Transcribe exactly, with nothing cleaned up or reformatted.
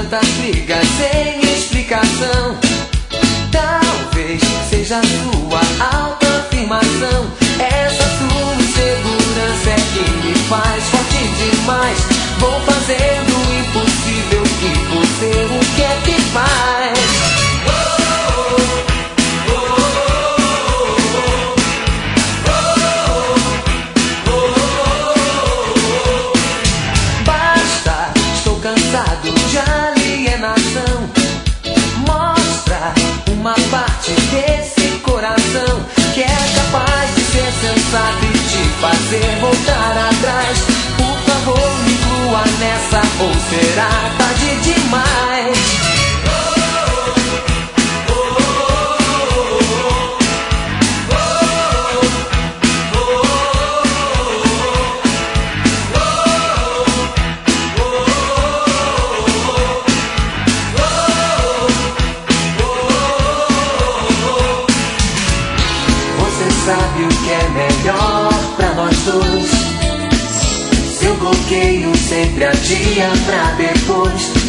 tantas brigas sem explicação. Talvez seja sua autoafirmação. Essa sua insegurança é que me faz forte demais. Vou fazendo o impossível que você o que é que faz. Basta, estou cansado de alienação. Mostra uma parte desse coração que é capaz de ser sensato e te fazer voltar atrás. Por favor, me inclua nessa, ou será tarde demais? Sabe o que é melhor pra nós dois? Seu bloqueio sempre adia pra depois.